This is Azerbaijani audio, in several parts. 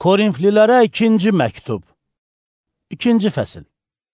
Korinflilərə 2-ci məktub 2-ci fəsil.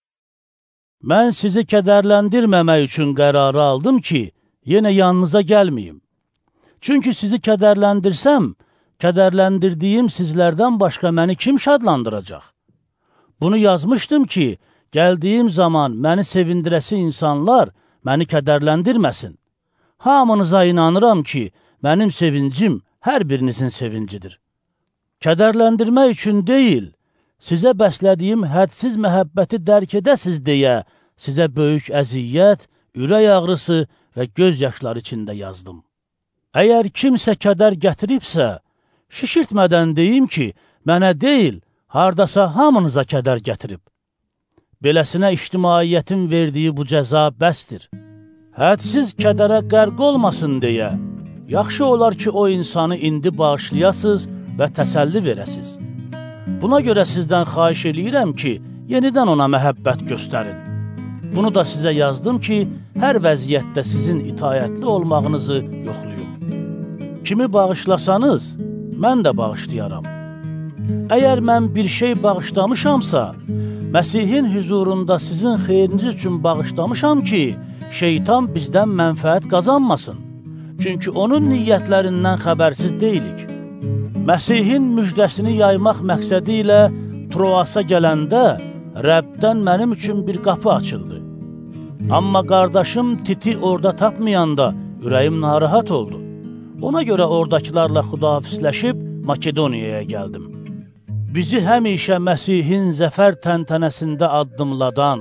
Mən sizi kədərləndirməmək üçün qərarı aldım ki, yenə yanınıza gəlməyim. Çünki sizi kədərləndirsəm, kədərləndirdiyim sizlərdən başqa məni kim şadlandıracaq? Bunu yazmışdım ki, gəldiyim zaman məni sevindirəsi insanlar məni kədərləndirməsin. Hamınıza inanıram ki, mənim sevincim hər birinizin sevincidir. Kədərləndirmək üçün deyil, sizə bəslədiyim hədsiz məhəbbəti dərk edəsiz deyə sizə böyük əziyyət, ürək ağrısı və göz yaşları içində yazdım. Əgər kimsə kədər gətiribsə, şişirtmədən deyim ki, mənə deyil, hardasa hamınıza kədər gətirib. Beləsinə ictimaiyyətin verdiyi bu cəza bəsdir. Hədsiz kədərə qərq olmasın deyə, yaxşı olar ki, o insanı indi bağışlayasız və təsəlli verəsiz. Buna görə sizdən xahiş eləyirəm ki, yenidən ona məhəbbət göstərin. Bunu da sizə yazdım ki, hər vəziyyətdə sizin itayətli olmağınızı yoxluyum. Kimi bağışlasanız, mən də bağışlayaram. Əgər mən bir şey bağışlamışamsa, Məsihin hüzurunda sizin xeyriniz üçün bağışlamışam ki, şeytan bizdən mənfəət qazanmasın. Çünki onun niyyətlərindən xəbərsiz deyilik. Məsihin müjdəsini yaymaq məqsədi ilə Troasa gələndə Rəbdən mənim üçün bir qapı açıldı. Amma qardaşım Titi orada tapmayanda ürəyim narahat oldu. Ona görə oradakılarla xudahafizləşib Makedoniyaya gəldim. Bizi həmişə Məsihin zəfər təntənəsində addımladan,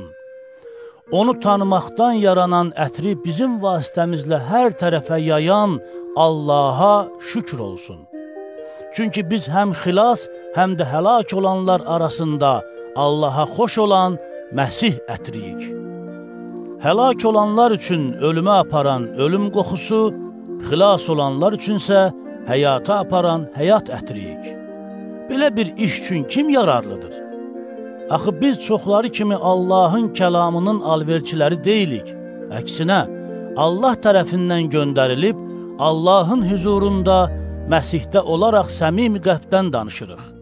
onu tanımaqdan yaranan ətri bizim vasitəmizlə hər tərəfə yayan Allaha şükür olsun. Çünki biz həm xilas, həm də həlak olanlar arasında Allaha xoş olan Məsih ətriyik. Həlak olanlar üçün ölümə aparan ölüm qoxusu, xilas olanlar üçünsə həyata aparan həyat ətriyik. Belə bir iş üçün kim yararlıdır? Axı biz çoxları kimi Allahın kəlamının alverçiləri deyilik. Əksinə, Allah tərəfindən göndərilib, Allahın hüzurunda Məsihdə olaraq səmimi qəlbdən danışırıq.